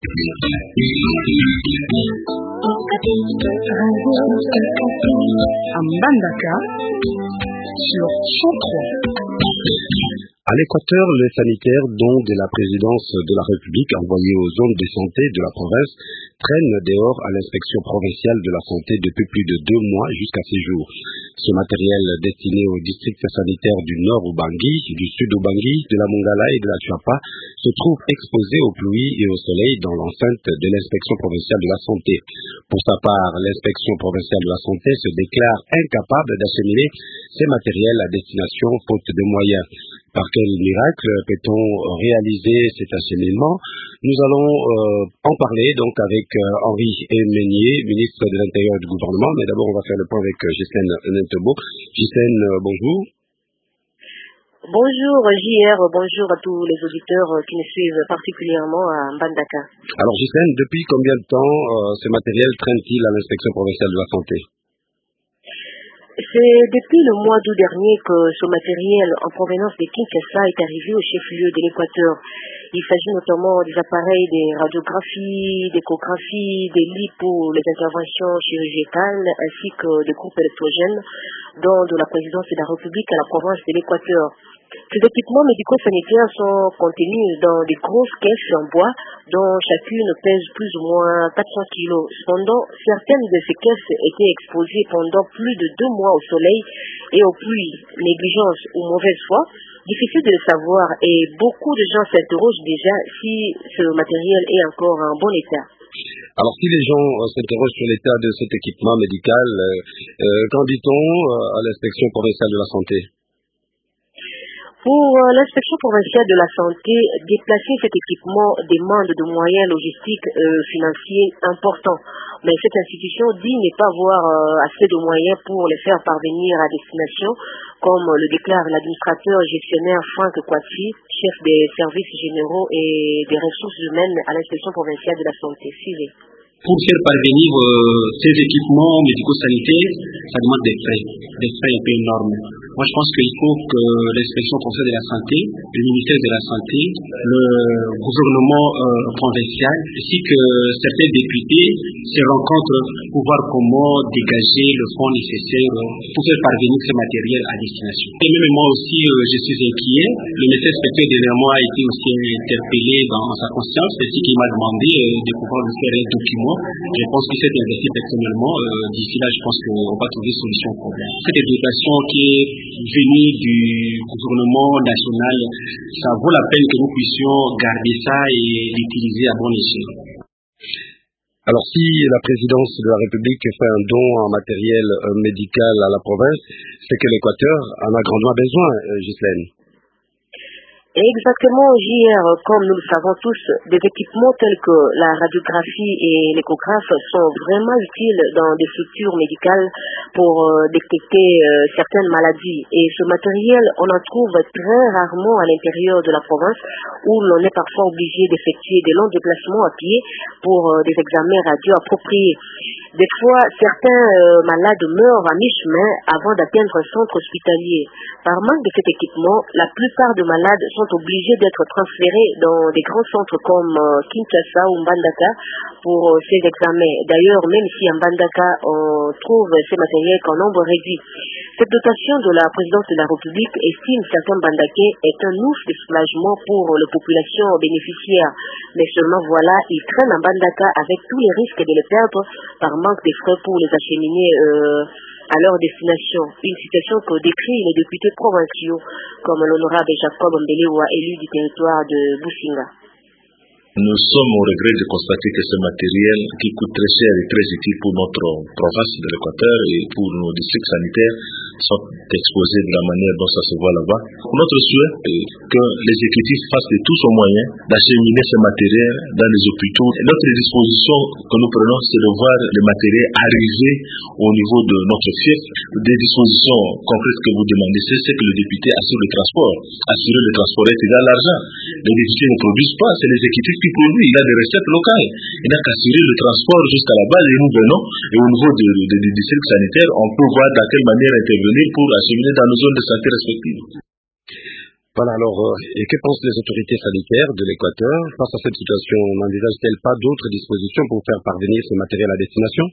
Mbandaka sur 103. À l'Équateur, les sanitaires, dont de la présidence de la République envoyés aux zones de santé de la province, traînent dehors à l'inspection provinciale de la santé depuis plus de 2 mois jusqu'à ces jours. Ce matériel destiné aux districts sanitaires du nord Ubangui, du sud Ubangui, de la Mongala et de la Chuapa se trouve exposé aux pluies et au soleil dans l'enceinte de l'inspection provinciale de la santé. Pour sa part, l'inspection provinciale de la santé se déclare incapable d'acheminer ces matériels à destination faute de moyens. Par quel miracle peut-on réaliser cet acheminement? Nous allons en parler donc avec Henri Meunier, ministre de l'Intérieur du gouvernement. Mais d'abord, on va faire le point avec Ghislaine Nentebo. Ghislaine, bonjour. Bonjour JR, bonjour à tous les auditeurs qui nous suivent particulièrement à Mbandaka. Alors Ghislaine, depuis combien de temps ce matériel traîne-t-il à l'inspection provinciale de la santé? C'est depuis le mois d'août dernier que ce matériel en provenance de Kinshasa est arrivé au chef-lieu de l'Équateur. Il s'agit notamment des appareils des radiographies, d'échographies, des lits pour les interventions chirurgicales ainsi que des groupes électrogènes dont de la présidence de la République à la province de l'Équateur. Ces équipements médico-sanitaires sont contenus dans des grosses caisses en bois dont chacune pèse plus ou moins 400 kilos. Cependant, certaines de ces caisses étaient exposées pendant plus de 2 mois au soleil et aux pluies. Négligence ou mauvaise foi, difficile de le savoir et beaucoup de gens s'interrogent déjà si ce matériel est encore en bon état. Alors si les gens s'interrogent sur l'état de cet équipement médical, qu'en dit-on à l'inspection provinciale de la santé? Pour l'inspection provinciale de la santé, déplacer cet équipement demande de moyens logistiques financiers importants. Mais cette institution dit ne pas avoir assez de moyens pour les faire parvenir à destination, comme le déclare l'administrateur gestionnaire Franck Kwati, chef des services généraux et des ressources humaines à l'inspection provinciale de la santé. Suivez. Pour faire parvenir ces équipements médico-sanitaires, ça demande des frais un peu énormes. Moi, je pense qu'il faut que l'inspection provinciale de la santé, le ministère de la santé, le gouvernement provincial, ainsi que certains députés se rencontrent pour voir comment dégager le fonds nécessaire pour faire parvenir ce matériel à destination. Et même moi aussi, je suis inquiet. Le médecin inspecteur dernièrement a été aussi interpellé dans sa conscience, ainsi qu'il m'a demandé de pouvoir lui faire un document. Je pense que c'est investi personnellement. D'ici là, je pense qu'on va trouver solution au problème. Cette éducation qui est venue du gouvernement national, ça vaut la peine que nous puissions garder ça et l'utiliser à bon escient. Alors si la présidence de la République fait un don en matériel médical à la province, c'est que l'Équateur en a grandement besoin, Ghislaine. Exactement, JR, comme nous le savons tous, des équipements tels que la radiographie et l'échographe sont vraiment utiles dans des structures médicales pour détecter certaines maladies. Et ce matériel, on en trouve très rarement à l'intérieur de la province où l'on est parfois obligé d'effectuer des longs déplacements à pied pour des examens radio appropriés. Des fois, certains malades meurent à mi-chemin avant d'atteindre un centre hospitalier. Par manque de cet équipement, la plupart des malades sont obligés d'être transférés dans des grands centres comme Kinshasa ou Mbandaka pour ces examens. D'ailleurs, même si à Mbandaka on trouve ces matériels qu'en nombre réduit. Cette dotation de la présidence de la République, estime certains Mbandakais, est un ouf de soulagement pour la population bénéficiaire. Mais seulement voilà, ils traînent à Mbandaka avec tous les risques de les perdre par manque de frais pour les acheminer à leur destination. Une situation que décrit les députés provinciaux comme l'honorable Jacob Mbelewa, élu du territoire de Businga. Nous sommes au regret de constater que ce matériel qui coûte très cher et très utile pour notre province de l'Équateur et pour nos districts sanitaires sont exposés de la manière dont ça se voit là-bas. Notre souhait est que les exécutifs fassent de tout son moyen d'acheminer ce matériel dans les hôpitaux. Et notre disposition que nous prenons, c'est de voir le matériel arriver au niveau de notre fief. Des dispositions concrètes que vous demandez, c'est que le député assure le transport. Assurer le transport est égal à l'argent. Les députés ne produisent pas, c'est les exécutifs qui produisent. Il a des recettes locales. Il n'a qu'à assurer le transport jusqu'à la base et nous venons. Et au niveau des districts sanitaires, on peut voir dans quelle manière intervenir pour acheminer dans nos zones de santé respectives. Voilà, alors, et que pensent les autorités sanitaires de l'Équateur face à cette situation? N'envisage-t-elle pas d'autres dispositions pour faire parvenir ce matériel à destination?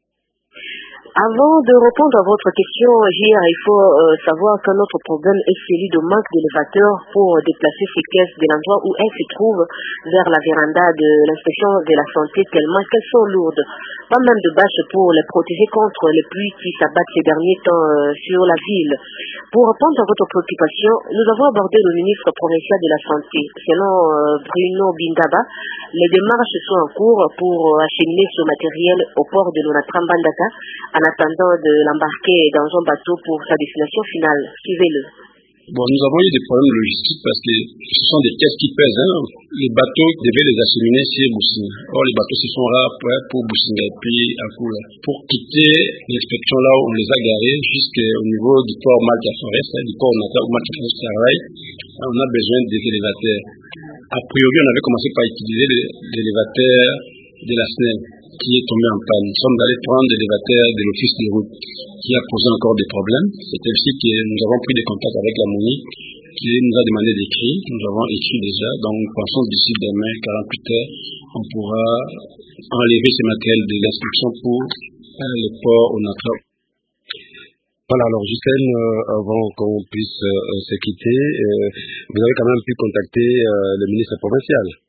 Avant de répondre à votre question, JR, il faut savoir que notre problème est celui de manque d'élévateurs pour déplacer ces caisses de l'endroit où elles se trouvent vers la véranda de l'inspection de la santé tellement qu'elles sont lourdes. Pas même de bâches pour les protéger contre les pluies qui s'abattent ces derniers temps sur la ville. Pour répondre à votre préoccupation, nous avons abordé le ministre provincial de la Santé. Selon Bruno Bindaba, les démarches sont en cours pour acheminer ce matériel au port de Lonatra Mbandaka en attendant de l'embarquer dans un bateau pour sa destination finale. Suivez-le. Bon, nous avons eu des problèmes logistiques parce que ce sont des caisses qui pèsent. Les bateaux devaient les acheminer chez Boussing. Or, les bateaux se sont prêts pour Boussing et puis à Koula. Pour quitter l'inspection là où on les a garés jusqu'au niveau du port Malta Forest, du port Nata où Malta Forest travaille, on a besoin des élévateurs. A priori, on avait commencé par utiliser l'élévateur de la SNEL qui est tombé en panne. Nous sommes allés prendre l'élévateur de l'office de route qui a posé encore des problèmes. C'est ainsi que nous avons pris des contacts avec la MONI qui nous a demandé d'écrire. Nous avons écrit déjà. Donc, nous pensons d'ici demain, 48 heures, on pourra enlever ces matériels de l'instruction pour le port au Natra. Voilà, alors Justine, avant qu'on puisse se quitter, vous avez quand même pu contacter le ministre provincial.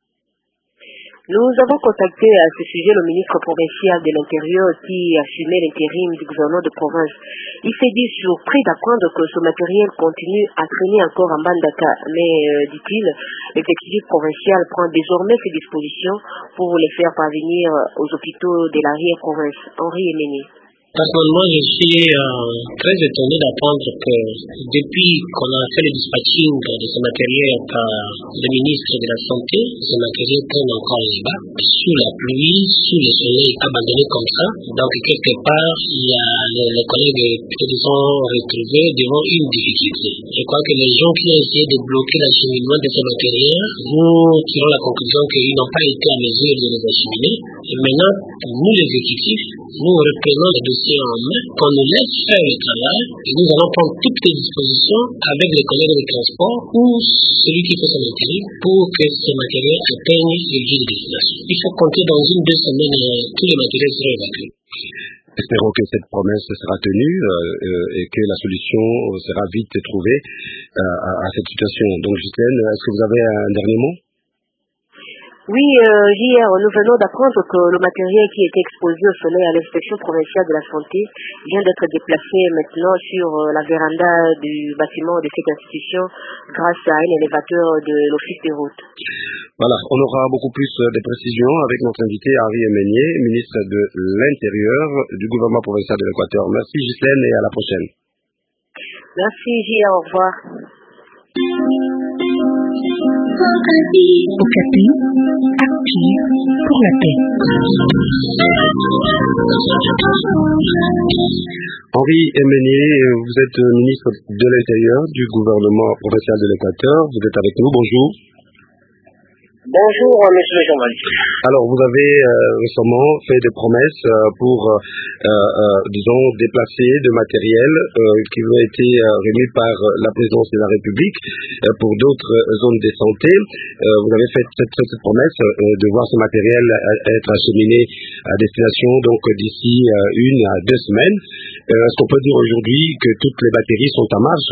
Nous avons contacté à ce sujet le ministre provincial de l'Intérieur qui assumait l'intérim du gouvernement de province. Il s'est dit surpris d'apprendre que ce matériel continue à traîner encore en Mbandaka. Mais, dit-il, l'exécutif provincial prend désormais ses dispositions pour les faire parvenir aux hôpitaux de l'arrière-province. Henri Emeni. Personnellement, je suis très étonné d'apprendre que depuis qu'on a fait le dispatching de ce matériel par le ministre de la Santé, ce matériel traîne encore là-bas, sous la pluie, sous le soleil, abandonné comme ça. Donc, quelque part, il y a les collègues qui se sont retrouvés devant une difficulté. Je crois que les gens qui ont essayé de bloquer l'acheminement de ce matériel, nous tirons la conclusion qu'ils n'ont pas été à mesure de les acheminer. Et maintenant, nous, les exécutifs, nous reprenons le dossier en main, qu'on nous laisse faire le travail et nous allons prendre toutes les dispositions avec les collègues de transport ou celui qui fait son intérim pour que ce matériel atteigne le lieu de destination. Il faut compter dans 1-2 semaines, tous les matériels seront évacués. Espérons que cette promesse sera tenue et que la solution sera vite trouvée à cette situation. Donc, Justine, est-ce que vous avez un dernier mot? Oui, hier, nous venons d'apprendre que le matériel qui était exposé au soleil à l'inspection provinciale de la santé vient d'être déplacé maintenant sur la véranda du bâtiment de cette institution grâce à un élévateur de l'office des routes. Voilà, on aura beaucoup plus de précisions avec notre invité Henri Emenier, ministre de l'Intérieur du gouvernement provincial de l'Équateur. Merci Ghislaine et à la prochaine. Merci Gia, au revoir. Okapi, active pour la paix. Henri Emenier, vous êtes ministre de l'Intérieur du gouvernement provincial de l'Équateur. Vous êtes avec nous, bonjour. Bonjour, monsieur le journaliste. Alors, vous avez récemment fait des promesses pour, disons, déplacer de matériel qui ont été remis par la présidence de la République pour d'autres zones de santé. Vous avez fait cette promesse de voir ce matériel être acheminé à destination donc d'ici 1 à 2 semaines. Est-ce qu'on peut dire aujourd'hui que toutes les batteries sont en marche?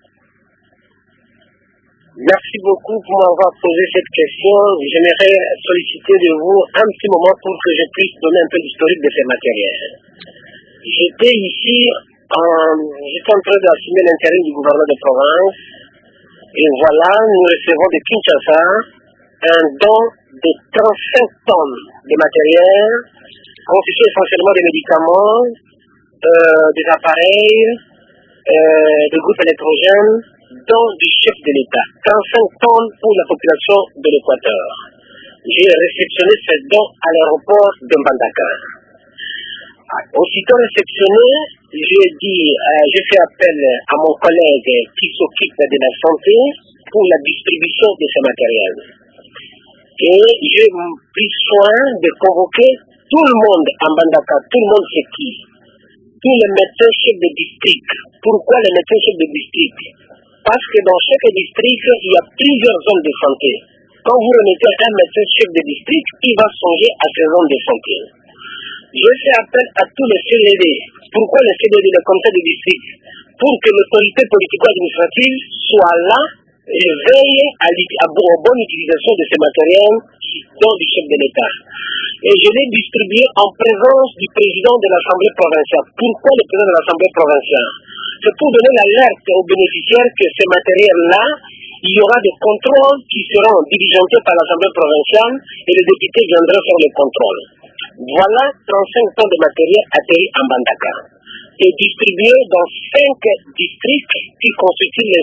Merci beaucoup pour m'avoir posé cette question. J'aimerais solliciter de vous un petit moment pour que je puisse donner un peu l'historique de ces matériels. J'étais ici, j'étais en train d'assumer l'intérim du gouverneur de province et voilà, nous recevons de Kinshasa un don de 35 tonnes de matériel constitué essentiellement des médicaments, des appareils, des groupes électrogènes, don du chef de l'État, 35 tonnes pour la population de l'Équateur. J'ai réceptionné ce don à l'aéroport de Mbandaka. Aussitôt réceptionné, j'ai fait appel à mon collègue qui s'occupe de la santé pour la distribution de ce matériel. Et j'ai pris soin de convoquer tout le monde à Mbandaka, tout le monde c'est qui? Tous les médecins chefs de district. Pourquoi les médecins chefs de district? parce que dans chaque district, il y a plusieurs zones de santé. Quand vous remettez un médecin chef de district, il va songer à ces zones de santé. Je fais appel à tous les CDD. Pourquoi les CDD, les comités de district? Pour que l'autorité politico-administrative soit là et veille à la bonne utilisation de ces matériels dont du chef de l'État. Et je l'ai distribué en présence du président de l'Assemblée provinciale. Pourquoi le président de l'Assemblée provinciale? C'est pour donner l'alerte aux bénéficiaires que ces matériels-là, il y aura des contrôles qui seront diligentés par l'Assemblée provinciale et les députés viendront faire le contrôle. Voilà 35 tonnes de matériel atterri en Mbandaka et distribué dans 5 districts qui constituent les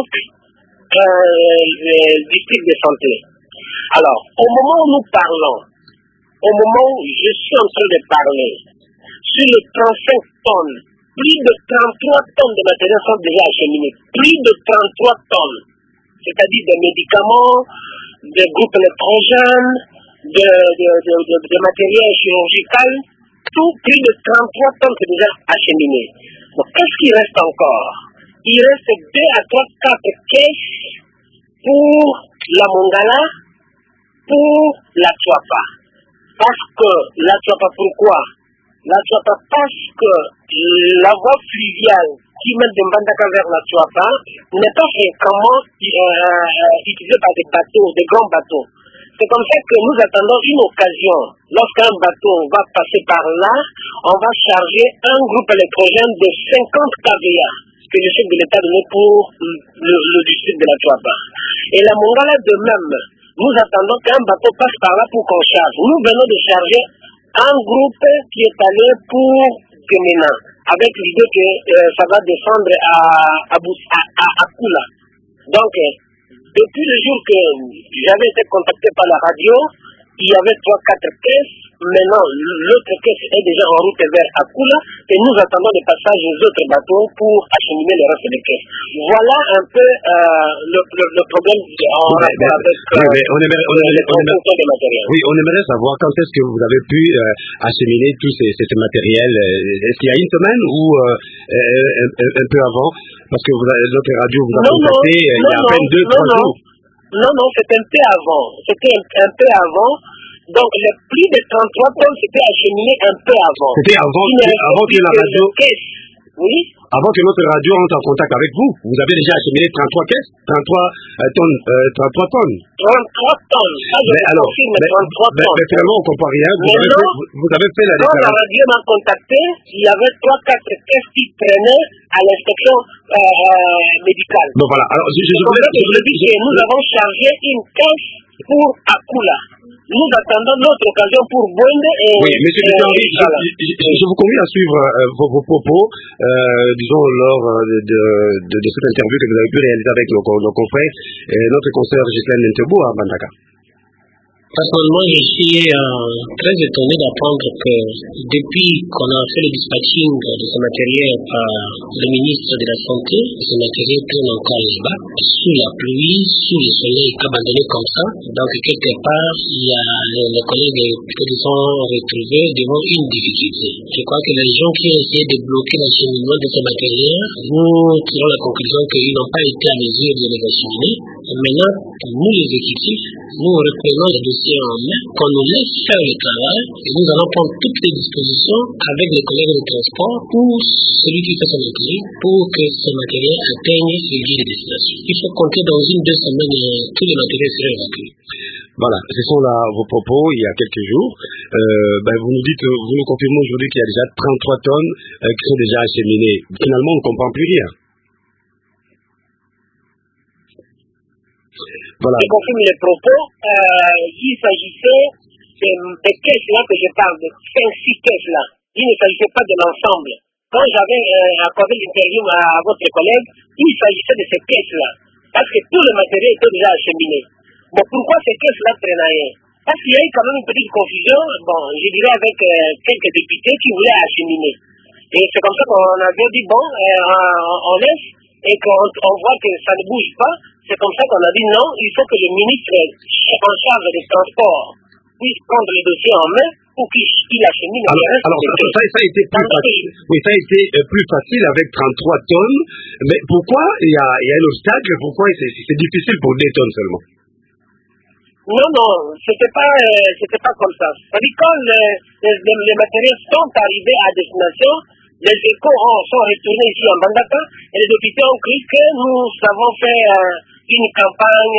5 districts de santé. Alors, au moment où nous parlons, au moment où je suis en train de parler, sur les 35 tonnes, plus de 33 tonnes de matériel sont déjà acheminés. Plus de 33 tonnes. C'est-à-dire des médicaments, des groupes électrogènes, de matériel chirurgical, tout plus de 33 tonnes c'est déjà acheminé. Donc qu'est-ce qui reste encore? Il reste 2 à 3, 4 caisses pour la Mongala, pour la Tchouapa. Parce que la Tchouapa, pourquoi? La Tchouapa parce que la voie fluviale qui mène de Mbandaka vers la Tchouapa n'est pas fréquemment utilisée par des bateaux, des grands bateaux. C'est comme ça que nous attendons une occasion. Lorsqu'un bateau va passer par là, on va charger un groupe électrogène de 50 kVA que le chef de l'État donné pour le district de la Tchouapa. Et la Mongala de même, nous attendons qu'un bateau passe par là pour qu'on charge. Nous venons de charger un groupe qui est allé pour Gemena, avec l'idée que ça va descendre à Kula. Donc, depuis le jour que j'avais été contacté par la radio, il y avait 3-4 caisses. Maintenant, l'autre caisse est déjà en route vers Akula et nous attendons le passage des autres bateaux pour acheminer le reste des caisses. Voilà un peu le problème en rapport avec des matériels. Oui, on aimerait savoir quand est-ce que vous avez pu acheminer tous ces matériels. Est-ce qu'il y a une semaine ou un peu avant? Parce que notre radio vous a contacté il y a à peine 2-3 jours. Non, c'était un peu avant. C'était un peu avant. Donc, les plus de 33 tonnes, c'était acheminé un peu avant. C'était avant que la radio... Oui. Avant que notre radio entre en contact avec vous, vous avez déjà acheminé 33 caisses, 33 tonnes. 33 tonnes. 33 tonnes. Ça, je confirme, 33 tonnes. Mais finalement, on ne comprend rien. Vous avez fait la déclaration. Quand la radio m'a contacté, il y avait 3-4 caisses qui traînaient à l'inspection médicale. Donc voilà. Alors, nous avons chargé une caisse pour Akula. Nous attendons notre occasion pour Bwende et... Oui, M. Henry, je vous convie à suivre vos propos, disons, lors de cette interview que vous avez pu réaliser avec nos confrères et notre consoeur Ghislaine Ntebo à Mbandaka. Personnellement, je suis très étonné d'apprendre que depuis qu'on a fait le dispatching de ce matériel par le ministre de la Santé, ce matériel traîne encore là-bas, sous la pluie, sous le soleil, abandonné comme ça. Donc, quelque part, il y a les collègues qui sont retrouvés devant une difficulté. Je crois que les gens qui ont essayé de bloquer l'acheminement de ce matériel, nous tirons la conclusion qu'ils n'ont pas été à mesure de les acheminer. Maintenant, nous les exécutifs, nous reprenons le dossier en main, qu'on nous laisse faire le travail et nous allons prendre toutes les dispositions avec les collègues de transport pour celui qui fait son métier pour que ce matériel atteigne le lieu de destination. Il faut compter dans 1-2 semaines tous les matériels seraient évacués. Voilà, ce sont là vos propos il y a quelques jours. Vous nous dites, vous nous confirmez aujourd'hui qu'il y a déjà 33 tonnes qui sont déjà acheminées. Finalement, on ne comprend plus rien. Voilà. Je confirme les propos. Il s'agissait des caisses-là que je parle, de 5-6 caisses-là. Il ne s'agissait pas de l'ensemble. Quand j'avais accordé l'interview à votre collègue, il s'agissait de ces caisses-là. Parce que tout le matériel était déjà acheminé. Bon, pourquoi ces caisses-là traînaient? Parce qu'il y a eu quand même une petite confusion, je dirais avec quelques députés qui voulaient acheminer. Et c'est comme ça qu'on avait dit, on laisse, et qu'on voit que ça ne bouge pas. C'est comme ça qu'on a dit non, il faut que le ministre en charge des transports puisse prendre le dossier en main pour qu'il achemine. Alors ça a été plus facile. Oui, ça a été plus facile avec 33 tonnes. Mais pourquoi il y a un obstacle? Pourquoi c'est difficile pour 2 tonnes seulement? Non, c'était pas comme ça. C'est-à-dire quand les matériels sont arrivés à destination, les échos sont retournés ici en Mbandaka et les députés ont cru que nous avons fait une campagne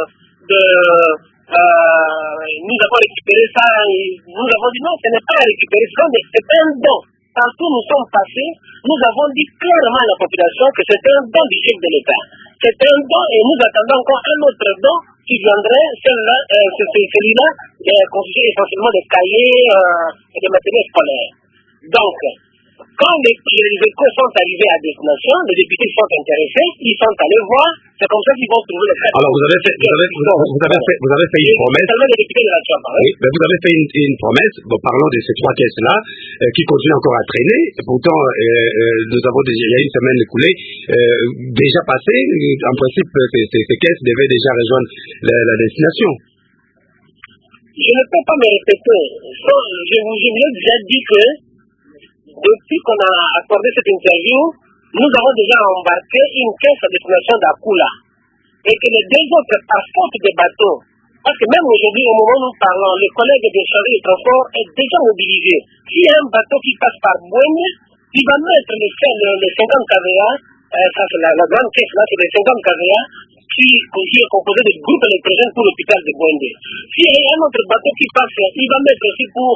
nous avons récupéré ça et nous avons dit non, ce n'est pas la récupération, mais c'est un don. Partout nous sommes passés, nous avons dit clairement à la population que c'est un don du chef de l'État. C'est un don et nous attendons encore un autre don qui viendrait, celui-là constitué essentiellement de cahiers et de matériel scolaire. Donc, quand les échos sont arrivés à destination, les députés sont intéressés, ils sont allés voir, c'est comme ça qu'ils vont trouver le fait. Alors vous avez fait une promesse. Les députés de la Tchamba, oui, mais vous avez fait une promesse, parlant de ces 3 caisses-là, qui continuent encore à traîner. Pourtant, nous avons déjà, il y a une semaine écoulée, déjà passé. En principe, ces caisses devaient déjà rejoindre la destination. Je ne peux pas me répéter. Je vous ai déjà dit que depuis qu'on a accordé cette interview, nous avons déjà embarqué une caisse à destination d'Akula. Et que les 2 autres, par faute des bateaux, parce que même aujourd'hui, au moment où nous parlons, le collègue de chargé de transport est déjà mobilisé. S'il y a un bateau qui passe par Bouenne, il va mettre les 50 kVA, ça c'est la grande caisse là, c'est les 50 kVA, qui est composé de groupes électrogènes pour l'hôpital de Bouende. S'il y a un autre bateau qui passe, il va mettre aussi pour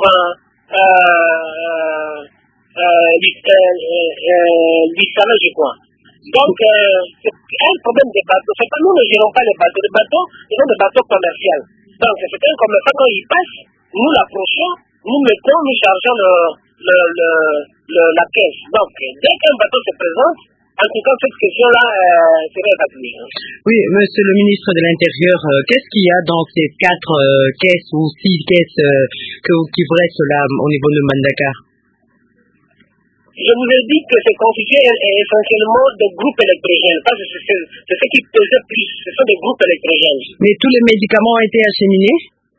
l'Isala, je crois. Donc, c'est un problème des bateaux. C'est pas nous ne gérons pas les bateaux. Les bateaux, ils sont des bateaux commerciaux. Donc, c'est un commerçant, quand il passe, nous l'approchons, nous mettons, nous chargeons la caisse. Donc, dès qu'un bateau se présente, en tout cas, cette question-là serait évacuée. Oui, monsieur le ministre de l'Intérieur, qu'est-ce qu'il y a dans ces 4 caisses ou 6 caisses qui restent là au niveau de Mbandaka? Je vous ai dit que c'est constitué essentiellement de groupes électrogènes. Parce que c'est ce qui pesait plus. Ce sont des groupes électrogènes. Mais tous les médicaments ont été acheminés?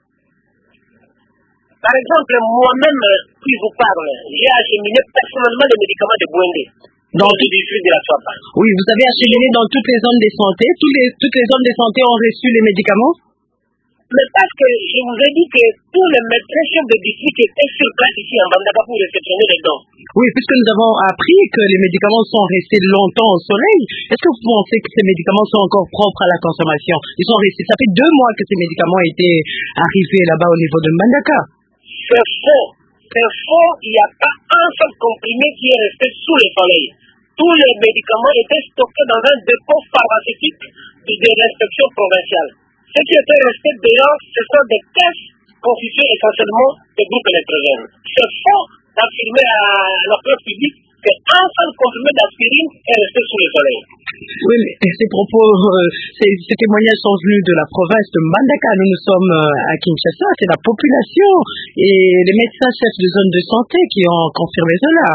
Par exemple, moi-même, qui vous parle, j'ai acheminé personnellement les médicaments de Bouende. Dans le district de la Tchamba. Oui, vous avez acheminé dans toutes les zones de santé. Toutes les zones de santé ont reçu les médicaments? Mais parce que je vous ai dit que tous les médecins chefs de district étaient sur place ici en Mbandaka pour réceptionner les dons. Oui, puisque nous avons appris que les médicaments sont restés longtemps au soleil, est-ce que vous pensez que ces médicaments sont encore propres à la consommation? Ils sont restés, ça fait 2 mois que ces médicaments étaient arrivés là-bas au niveau de Mbandaka. C'est faux. C'est faux. Il n'y a pas un seul comprimé qui est resté sous le soleil. Tous les médicaments étaient stockés dans un dépôt pharmaceutique de l'inspection provinciale. Ce qui était resté dehors, ce sont des caisses constituées essentiellement de groupes électrogènes. C'est faux d'affirmer à l'opinion publique qu'un seul comprimé d'aspirine est resté sous le soleil. Oui, mais ces propos, ces témoignages sont venus de la province de Mbandaka. Nous sommes à Kinshasa, c'est la population et les médecins chefs de zone de santé qui ont confirmé cela.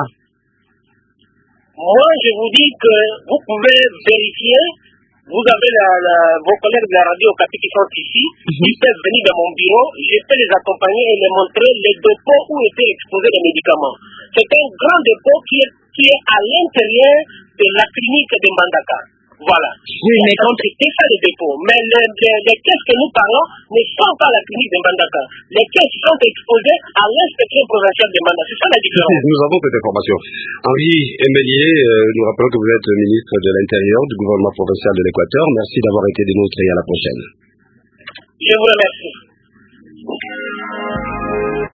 Moi, je vous dis que vous pouvez vérifier. Vous avez vos collègues de la radio Okapi qui sont ici. Ils peuvent venir dans mon bureau. Je peux les accompagner et les montrer les dépôts où étaient exposés les médicaments. C'est un grand dépôt qui est à l'intérieur de la clinique de Mbandaka. Voilà. Oui, mais quand c'était ça le dépôt. Mais les caisses que nous parlons ne sont pas à la clinique de Mbandaka. Les caisses sont exposées à l'inspection provinciale de Mbandaka. C'est ça la différence. Nous avons cette information. Henri Emélié, nous rappelons que vous êtes ministre de l'Intérieur du gouvernement provincial de l'Équateur. Merci d'avoir été des nôtres et à la prochaine. Je vous remercie.